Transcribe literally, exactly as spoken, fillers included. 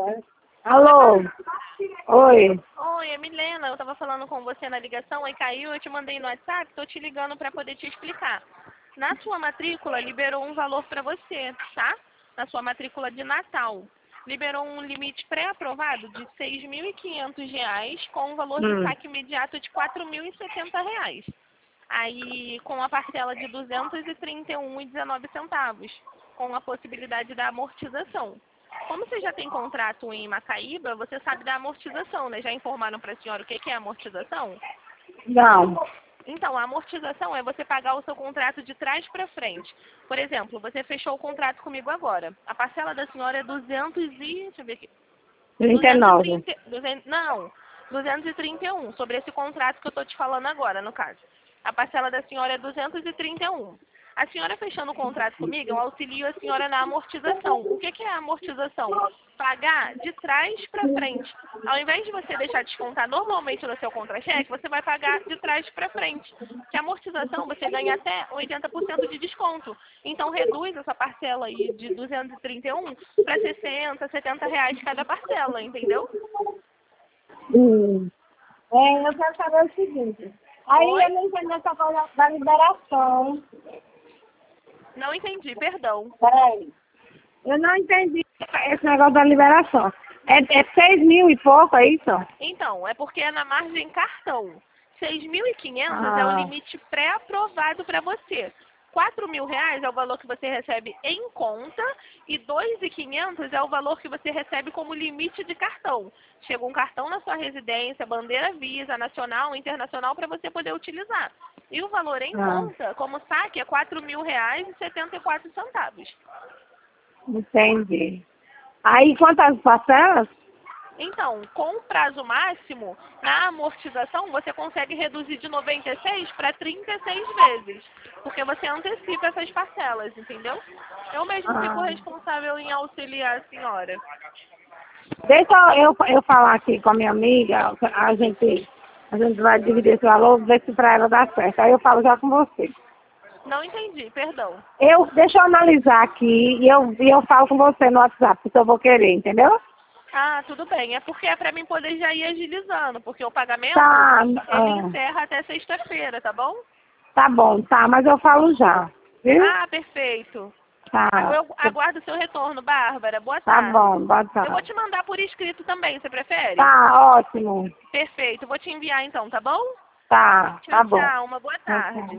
Alô? Oi. Oi, é Milena. Eu tava falando com você na ligação, aí caiu, eu te mandei no WhatsApp, tô te ligando para poder te explicar. Na sua matrícula, liberou um valor para você, tá? Na sua matrícula de Natal. Liberou um limite pré-aprovado de seis mil e quinhentos reais com um valor Hum. de saque imediato de quatro mil e setenta reais. Aí, com a parcela de duzentos e trinta e um reais e dezenove centavos, com a possibilidade da amortização. Como você já tem contrato em Macaíba, você sabe da amortização, né? Já informaram para a senhora o que é amortização? Não. Então, a amortização é você pagar o seu contrato de trás para frente. Por exemplo, você fechou o contrato comigo agora. A parcela da senhora é duzentos e... Deixa eu ver aqui. trinta e nove. duzentos e trinta, duzentos, não, duzentos e trinta e um, sobre esse contrato que eu estou te falando agora, no caso. A parcela da senhora é duzentos e trinta e um. A senhora fechando o contrato comigo, eu auxilio a senhora na amortização. O que, que é a amortização? Pagar de trás para frente. Ao invés de você deixar descontar normalmente no seu contra-cheque, você vai pagar de trás para frente. Que a amortização você ganha até oitenta por cento de desconto. Então reduz essa parcela aí de duzentos e trinta e um para sessenta, setenta reais cada parcela, entendeu? Hum. É, eu quero saber o seguinte. Aí Oi? eu não entendi essa coisa da liberação. Não entendi, perdão. Peraí. Eu não entendi esse negócio da liberação. É, é seis mil e pouco, é isso? Então, é porque é na margem cartão. seis mil e quinhentos é o Ah, limite pré-aprovado para você. quatro mil reais é o valor que você recebe em conta e dois mil e quinhentos é o valor que você recebe como limite de cartão. Chega um cartão na sua residência, bandeira Visa, nacional, internacional, para você poder utilizar. E o valor em ah, conta, como saque, é quatro mil reais e setenta e quatro centavos. entendi. Aí quantas parcelas? Então, com o prazo máximo, na amortização, você consegue reduzir de noventa e seis para trinta e seis vezes, porque você antecipa essas parcelas, entendeu? Eu mesmo fico Ah. responsável em auxiliar a senhora. Deixa eu, eu falar aqui com a minha amiga, a gente, a gente vai dividir esse valor, ver se para ela dá certo. Aí eu falo já com você. Não entendi, perdão. Eu, deixa eu analisar aqui e eu, e eu falo com você no WhatsApp, se eu vou querer, entendeu? Ah, tudo bem. É porque é para mim poder já ir agilizando, porque o pagamento, Tá, ele ah, encerra até sexta-feira, tá bom? tá bom, tá, mas eu falo já, viu? Ah, perfeito. Tá, Eu aguardo o seu retorno, Bárbara. Boa tá tarde. bom, boa Eu vou tarde. te mandar por escrito também, você prefere? Tá, ótimo. Perfeito. Vou te enviar então, tá bom? Tá, Tchau, tá bom. tchau. Uma boa Tchau, tarde. tchau.